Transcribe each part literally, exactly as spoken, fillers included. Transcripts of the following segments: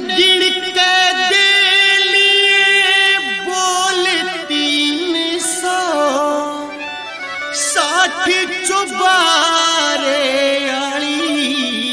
गिन के दे लिए बोल तीन सौ साठ चुबारे आली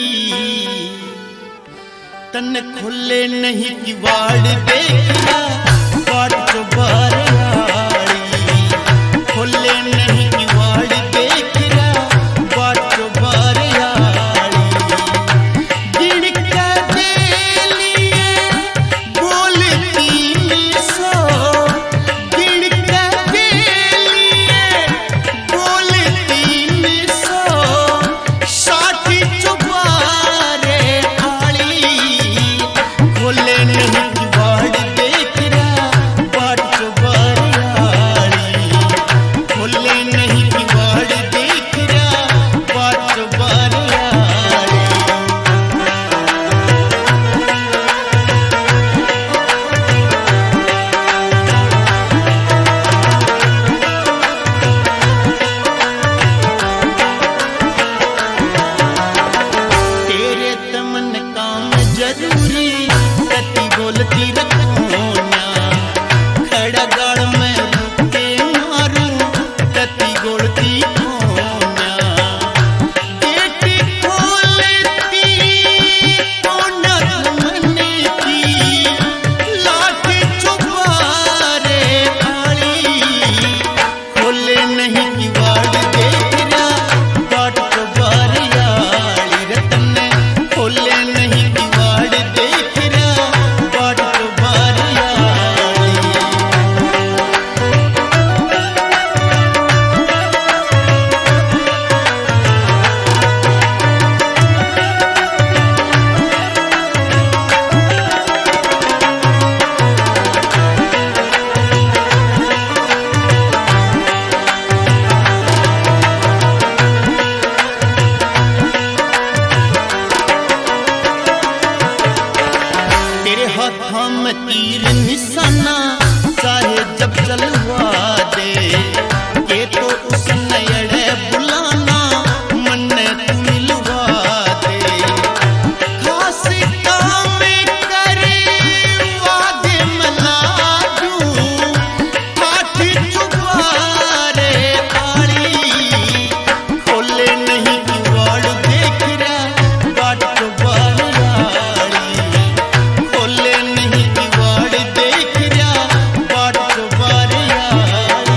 तन खुले नहीं किवाड़ देखा बाट चुबारे आली खुले नहीं किवाड़ देखा बाट चुबारे आली गिन के दे लिए बोल तीन सौ गिन के दे लिए बोल तीन सौ साठ चुबारे आली खोले नहीं किवाड़ देख रहा बाट चुबारे आली खोले नहीं किवाड़ देख रहा बाट चुबारे आली तेरे तमन काम जरूरी कति बोलती रखोना खड़ा गाड़ में रुके मारू कति बोलती होना बेटी खोलती कोना मन की लाठ चुबारे आली खोले नहीं किवाड़ देख रहा बाट चुबारे आली रतन खोले नहीं किवाड़ देख रहा बाट चुबारे आली तेरे हाथों में तीर निशाना चाहे जब चलवा दे के तो उस नयड़े बुलाना मन तू मिलवा दे खास काम करे वादे मलाजू बाट चुबारे आली खोले नहीं किवाड़ देख रहा बाट चुबारे आली खोले नहीं किवाड़ देख रहा बाट चुबारे आली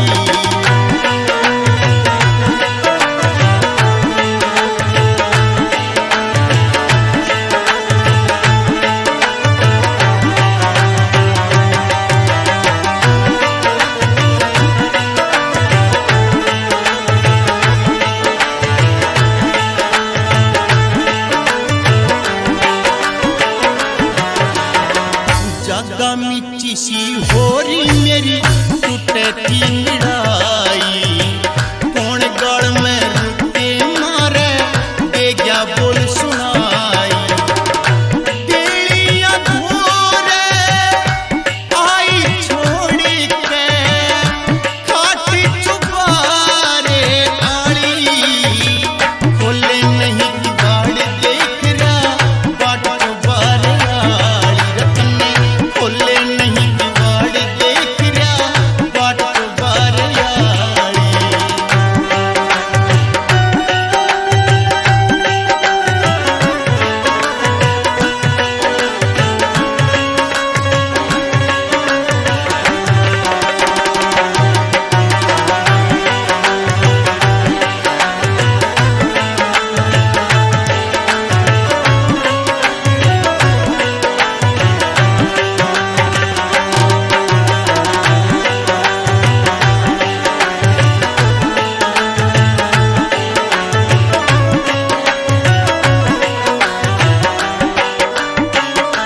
जागा मिची सी होरी मेरी टूटे थी लड़ाई कौन गड़ में रुके मारे दे गया बोल सुनाई तेलियां धोरे आई छोड़ के खाट चुबारे आली खोले नहीं किवाड़ देख रहा बाट चुबारे आली रतन खोले नहीं किवाड़ देख रहा बाट चुबारे आली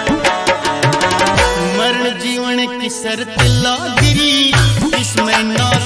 मरण जीवन की शर्त लागिरी इसमें ना